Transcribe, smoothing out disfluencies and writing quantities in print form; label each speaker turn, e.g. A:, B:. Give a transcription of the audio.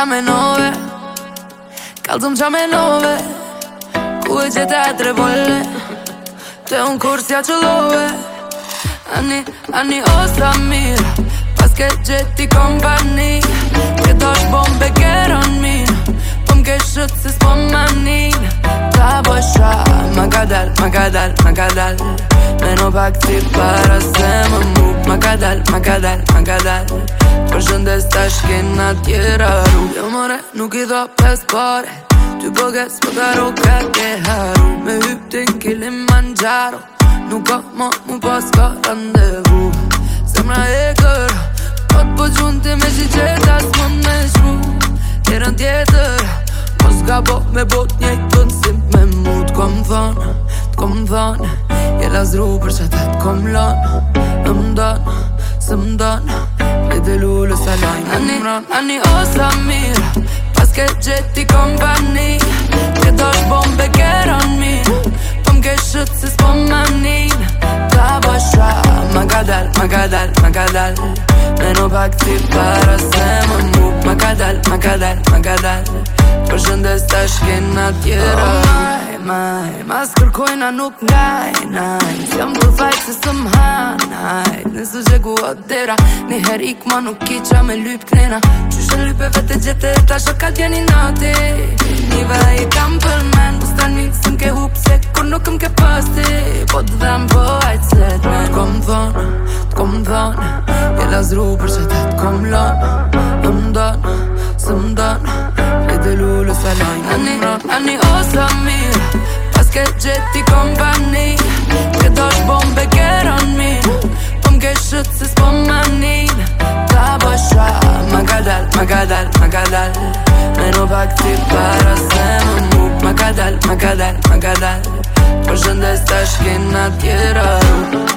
A: me 9. Kallzom qa me 9. Ku e gjete e 3 volle Te unë kur s'ja qëllove Ani osa mira Pas ke gjeti kompani Këto është bombe keron mina Po m'ke shët se s'po manin Ta bësha Ma ka dal Me no pak ti para se më muk Ma ka dal Për shëndes ta shkina tjera ru Jo more nuk i dho pes pare Ty bëgës më karo ka ke haru Me hyp të Kilimanjaro Nuk ka mu pas ka randevu Zemra e kër Pot po gjunti me qita s'mon me shku Tjerën tjetër Mos ka po me bot njejtën si me mu T'kom thon Jela zru për që ta t'kom lon Se m'don Lejtë lullu sa lajnë Ani osa mira Pas ke gjeti kompani Këto është bombe keron mina Po m'ke shët se s'po manin Ta bësha Ma ka dal Me no pak ti para se më muk Ma ka dal Për shëndes ta shkina tjera Mas kërkojna nuk ngaj S'jam të fajt se së m'hanaj Nësë që ku o dera Një her ik ma nuk i qa me lyp knena Qyshe lype vete gjete ta shokat jeni nati Një vaj i kam për men Bustan mi së m'ke hup se kur nuk m'ke pasti Po të dhem po ajt slet men T'kom thon Jela zru për që ta t'kom lon Se m'don Lejtë lullu sa lajnë Ani osa mira Pas ke gjeti kompani Këto është bombe keron mina Po m'ke shët se s'po manin Ta bësha Ma ka dal Me no pak ti para se më muk Ma ka dal Për shëndes ta shkina tjera